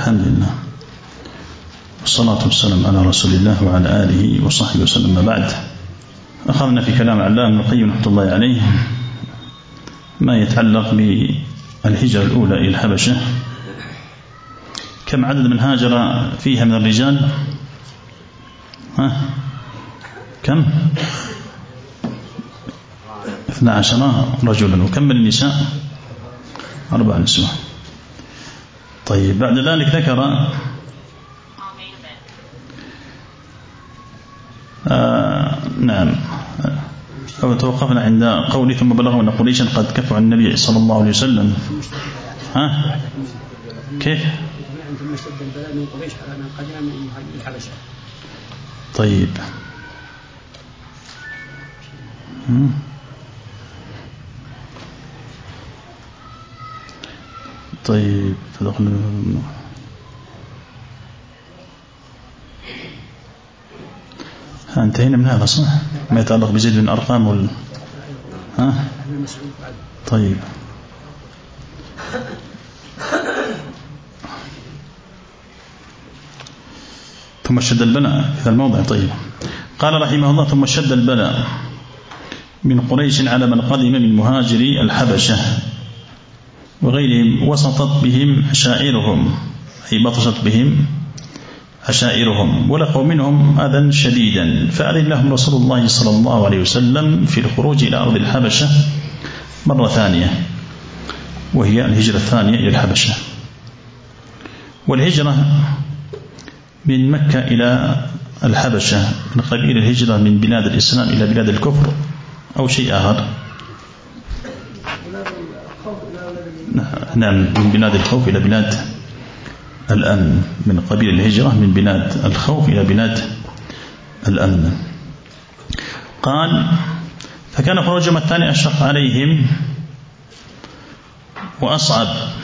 الحمد لله والصلاة والسلام على رسول الله وعلى آله وصحبه وسلم. ما بعد، أخذنا في كلام علام ابن القيم رحمة الله عليه ما يتعلق بالهجرة الأولى إلى الحبشة. كم عدد من هاجر فيها من الرجال؟ كم؟ 12 رجلا. وكم من النساء؟ 4 نسوة. طيب، بعد ذلك ذكر نعم، أو توقفنا عند قوله ثم بلغوا أن قريشا قد كفوا عن النبي صلى الله عليه وسلم. كيف؟ ثم اشتد البلاء من قريش على من قدم من الحبشة. طيب، طيب فدخلوا انتهينا من هذا صح؟ ما يتعلق بزيد بن أرقام طيب، ثم شد البلاء في الموضع. طيب، قال رحمه الله ثم شد البلاء من قريش على من قدم من مهاجري الحبشة وغيرهم وسطت بهم عشائرهم، أي بطشت بهم عشائرهم ولقوا منهم أذى شديدا، فأذن لهم رسول الله صلى الله عليه وسلم في الخروج إلى أرض الحبشة مرة ثانية، وهي الهجرة الثانية إلى الحبشة. والهجرة من مكة إلى الحبشة من قبيل الهجرة من بلاد الإسلام إلى بلاد الكفر أو شيء آخر؟ نعم، من بلاد الخوف إلى بلاد الأمن، من قبيل الهجرة من بلاد الخوف إلى بلاد الأمن. قال فكان خروجهم الثاني أشق عليهم وأصعب،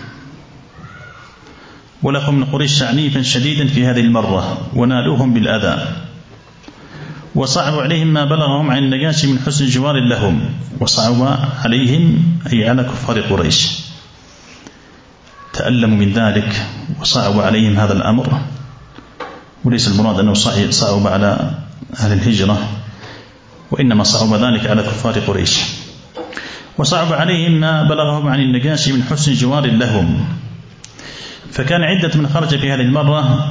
ولقوا من قريش تعنيفا شديدا في هذه المرة ونالوهم بالأذى، وصعب عليهم ما بلغهم عن النجاشي من حسن جوار لهم، وصعب عليهم أي على كفار قريش، تألموا من ذلك وصعب عليهم هذا الأمر، وليس المراد أنه صعب على أهل الهجرة، وإنما صعب ذلك على كفار قريش. وصعب عليهم ما بلغهم عن النجاشي من حسن جوار لهم، فكان عدة من خرج في هذه المرة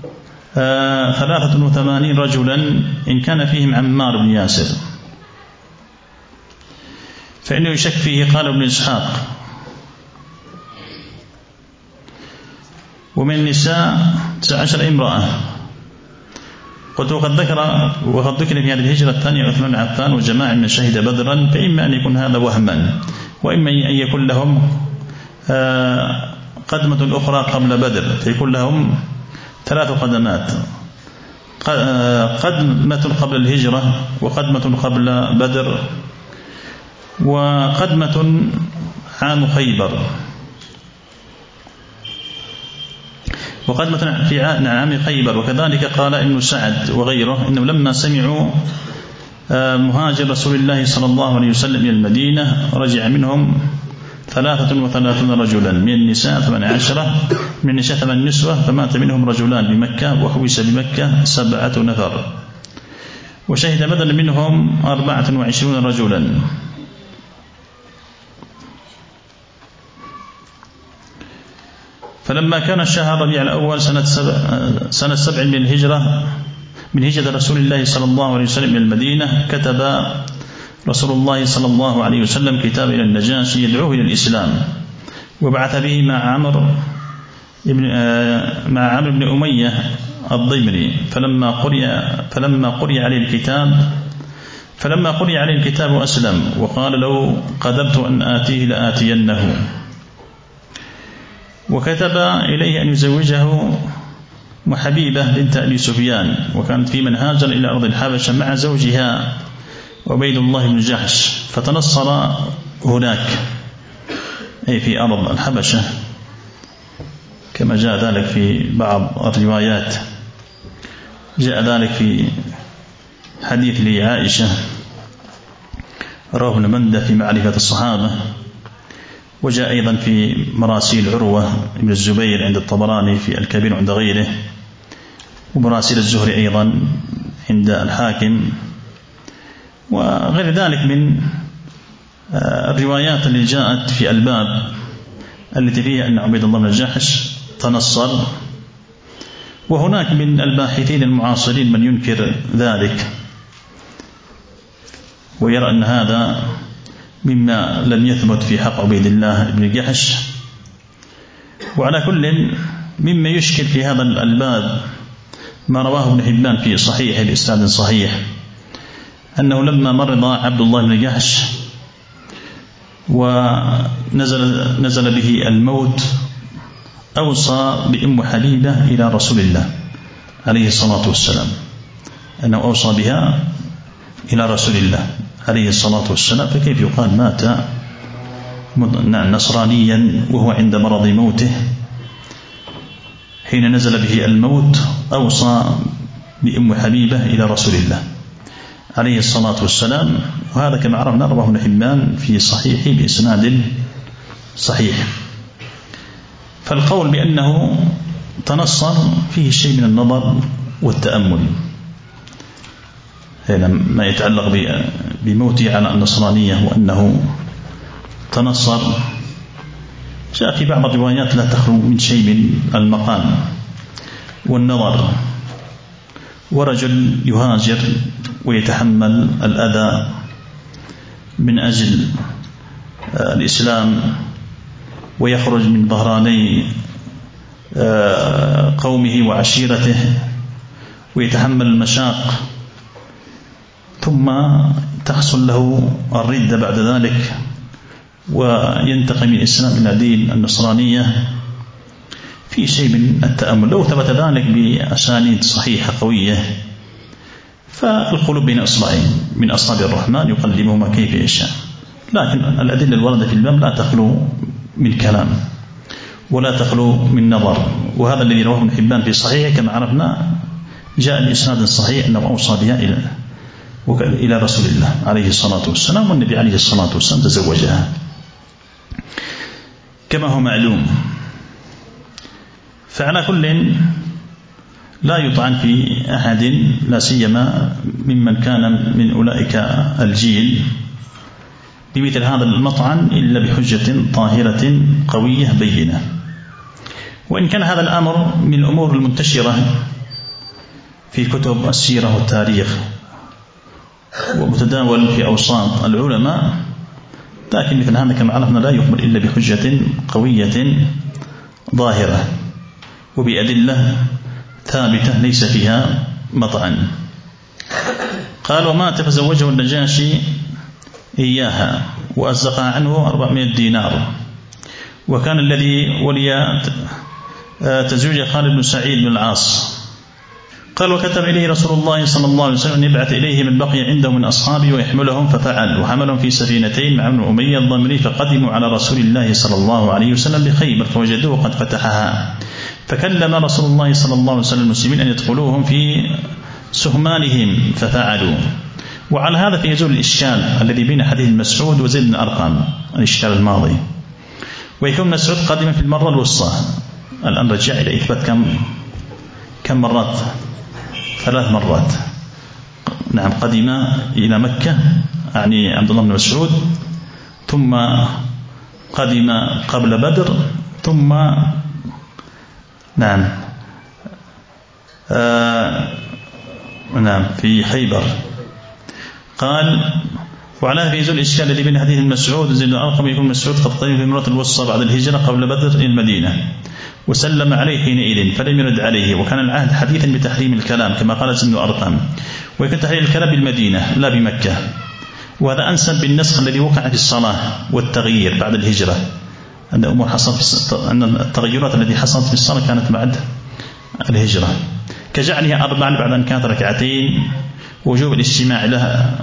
83 رجلا، إن كان فيهم عمار بن ياسر، فإنه يشك فيه قال ابن إسحاق. ومن النساء 19 امرأة. قلت وقد ذكر في هذه الهجرة الثانية عثمان بن عفان وجماعة من شهد بدرا، فإما أن يكون هذا وهما، وإما أن يكون لهم قدمة أخرى قبل بدر، فيكون لهم 3 قدمات، قدمة قبل الهجرة، وقدمة قبل بدر، وقدمة عام خيبر، وقدمة في عام خيبر. وكذلك قال ابن سعد وغيره إنه لما سمعوا مهاجر رسول الله صلى الله عليه وسلم إلى المدينة رجع منهم 33 رجلا، من النساء 18، من النساء 8 نسوة، فمات منهم رجلان بمكة، وحبس بمكة 7 نفر، وشهد بدل منهم 24 رجلا. فلما كان شهر ربيع الأول سنة 7 من الهجرة، من هجرة رسول الله صلى الله عليه وسلم إلى المدينة، كتب رسول الله صلى الله عليه وسلم كتاب إلى النجاشي يدعوه إلى الإسلام، وبعث به مع عمرو بن أمية الضمري. فلما قرئ عليه الكتاب أسلم، وقال لو قدرت أن آتيه لآتينه، وكتب إليه أن يزوجه محبيبة بنت أبي سفيان، وكانت في من هاجر إلى أرض الحبشة مع زوجها عبيد الله بن جحش، فتنصر هناك أي في أرض الحبشة، كما جاء ذلك في بعض الروايات. جاء ذلك في حديث لعائشة رواه ابن مندة في معرفة الصحابة، وجاء أيضا في مراسيل عروة بن الزبير عند الطبراني في الكبير عند غيره، ومراسيل الزهري أيضا عند الحاكم، وغير ذلك من الروايات اللي جاءت في الباب التي فيها أن عبيد الله بن جحش تنصر. وهناك من الباحثين المعاصرين من ينكر ذلك ويرى أن هذا مما لم يثبت في حق عبيد الله بن جحش. وعلى كل مما يشكل في هذا الباب ما رواه ابن حبان في صحيح بإسناد صحيح أنه لما مرض عبد الله بن جحش ونزل به الموت أوصى بأم حبيبة إلى رسول الله عليه الصلاة والسلام، أنه أوصى بها إلى رسول الله عليه الصلاة والسلام. فكيف يقال مات نصرانيا وهو عند مرض موته؟ حين نزل به الموت أوصى بأم حبيبة إلى رسول الله عليه الصلاة والسلام. وهذا كما عرفنا رواه ابن حبان في صحيح بإسناد صحيح. فالقول بأنه تنصر فيه شيء من النظر والتأمل، ما يتعلق بموته على النصرانية وأنه تنصر جاء في بعض الروايات لا تخلو من شيء من المقام والنظر. ورجل يهاجر ويتحمل الأذى من أجل الإسلام ويخرج من ظهراني قومه وعشيرته ويتحمل المشاق، ثم تحصل له الردة بعد ذلك وينتقل من الإسلام إلى دين النصرانية، في شيء من التأمل. لو ثبت ذلك بأسانيد صحيحة قوية فالقلوب بين أصبعين من أصابع الرحمن يقلبهما كيف يشاء. لكن الأدلة الواردة في الباب لا تخلو من كلام ولا تخلو من نظر. وهذا الذي رواه ابن حبان في صحيحه كما عرفنا جاء بإسناد صحيح أنه أوصى بها إلى رسول الله عليه الصلاة والسلام، والنبي عليه الصلاة والسلام تزوجها كما هو معلوم. فعلى كل لا يطعن في أحد لا سيما ممن كان من أولئك الجيل بمثل هذا المطعن إلا بحجة طاهرة قوية بينة. وإن كان هذا الأمر من الأمور المنتشرة في كتب السيرة والتاريخ ومتداول في أوساط العلماء، لكن مثل هذا كما عرفنا لا يقبل إلا بحجة قوية ظاهرة وبأدلة ثابتة ليس فيها مطعن. قال ومات فزوجه النجاشي إياها وأزقى عنه 400 دينار. وكان الذي ولي تزويج خالد بن سعيد بن العاص. قال وكتب إليه رسول الله صلى الله عليه وسلم أن يبعث إليه من بقي عنده من أصحابه ويحملهم، ففعل وحملهم في سفينتين مع ابن أمية الضمري، فقدموا على رسول الله صلى الله عليه وسلم بخيبر فوجدوه قد فتحها، فكلم رسول الله صلى الله عليه وسلم المسلمين أن يدخلوهم في سهمانهم ففعلوا. وعلى هذا فيزول الإشكال الذي بين حديث مسعود وزيد بن أرقم، الإشكال الماضي. ويكون مسعود قادما في المرة الوسطى، الآن رجع إلى إثبات كم مرات؟ 3 مرات. نعم قدم إلى مكة يعني عبد الله بن مسعود، ثم قدم قبل بدر، ثم نعم في خيبر. قال وعلى في يزول الإشكال الذي بين حديث مسعود وزيد بن أرقم يكون مسعود قد قدم في المرة الوسطى بعد الهجرة قبل بدر إلى المدينة وسلم عليه حينئذ فلم يرد عليه، وكان العهد حديثا بتحريم الكلام كما قال زيد بن أرقم، ويكون تحريم الكلام بالمدينة لا بمكة. وهذا أنسب بالنسخ الذي وقع في الصلاة والتغيير بعد الهجرة، أن أمور حصلت أن التغيرات التي حصلت في الصلاة كانت بعد الهجرة، كجعلها 4 بعد أن كانت ركعتين وجوب الاجتماع لها.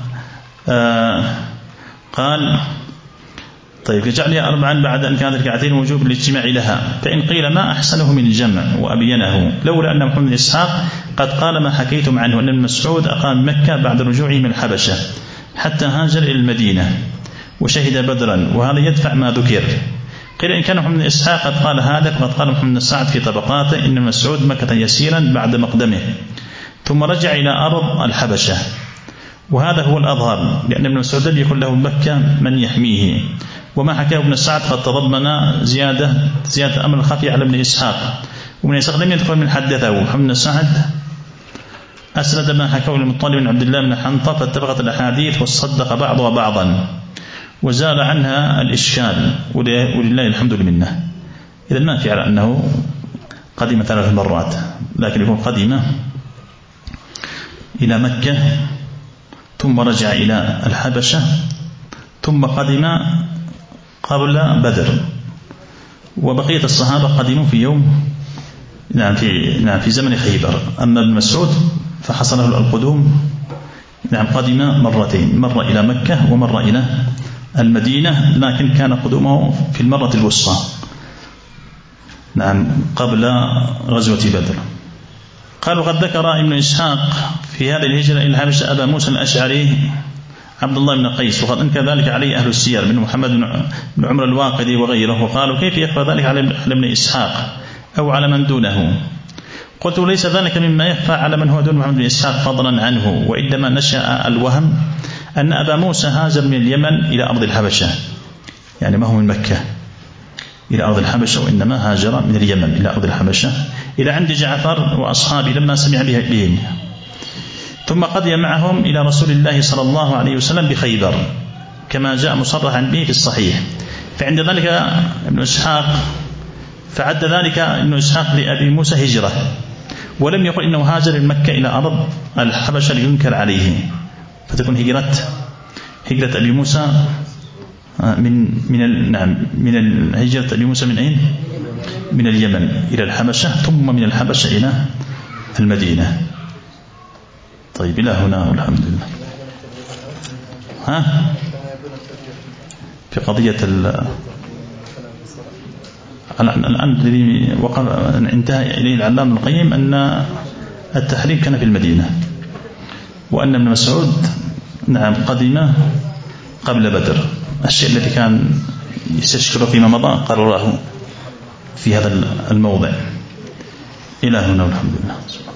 قال طيب كجعلها 4 بعد أن كانت ركعتين وجوب الاجتماع لها، فإن قيل ما أحسنه من الجمع وأبينه لولا أن محمد بن إسحاق قد قال ما حكيتم عنه أن المسعود أقام مكة بعد رجوعه من الحبشة حتى هاجر إلى المدينة وشهد بدرا، وهذا يدفع ما ذكر. قيل إن كان محمد بن إسحاق قد قال هذا فقد قال محمد بن سعد في طبقاته إن مسعود مكث يسيرا بعد مقدمه ثم رجع إلى أرض الحبشة، وهذا هو الأظهر لأن ابن مسعود لم يكن له مكة من يحميه. وما حكاه ابن سعد قد تضمن زيادة أمر الخفي على ابن إسحاق، وابن إسحاق لم يذكر من حدثه. محمد بن سعد أسند ما حكاه المطلب بن عبد الله بن حنطة فاتفقت الأحاديث وصدق بعضها بعضا وزال عنها الإشكال ولله الحمد لله. إذا ما في على أنه قدم 3 مرات، لكن يكون قدم إلى مكة ثم رجع إلى الحبشة ثم قدم قبل بدر، وبقية الصحابة قدموا في يوم في زمن خيبر. أما ابن مسعود فحصل له القدوم قدم مرتين، مرة إلى مكة ومرة إلى المدينة، لكن كان قدومه في المرة الوسطى قبل غزوة بدر. قالوا قد ذكر ابن إسحاق في هذه الهجرة إلى الحبشة أبا موسى الأشعري عبد الله بن قيس، وقد أنكر ذلك عليه أهل السير من محمد بن عمر الواقدي وغيره، وقالوا كيف يخفى ذلك على ابن إسحاق أو على من دونه؟ قلت ليس ذلك مما يخفى على من هو دون محمد بن إسحاق فضلا عنه، وإنما نشأ الوهم أن أبا موسى هاجر من اليمن إلى أرض الحبشة، يعني ما هو من مكة إلى أرض الحبشة، وإنما هاجر من اليمن إلى أرض الحبشة إلى عند جعفر وأصحابه لما سمع بهم، ثم قضي معهم إلى رسول الله صلى الله عليه وسلم بخيبر كما جاء مصرحا به في الصحيح. فعند ذلك ابن إسحاق فعد ذلك ابن إسحاق لأبي موسى هجرة، ولم يقل إنه هاجر من مكة إلى أرض الحبشة لينكر عليه، فتكون هجرة أبي موسى من الهجرة أبي موسى من أين؟ من اليمن إلى الحبشة ثم من الحبشة إلى المدينة. طيب إلى هنا والحمد لله. في قضية الآن الذي انتهى إليه العلامة ابن القيم أن التحريم كان في المدينة، وأن ابن مسعود قدم قبل بدر. الشيء الذي كان يستشكل فيما مضى قرره في هذا الموضع. إلى هنا والحمد لله.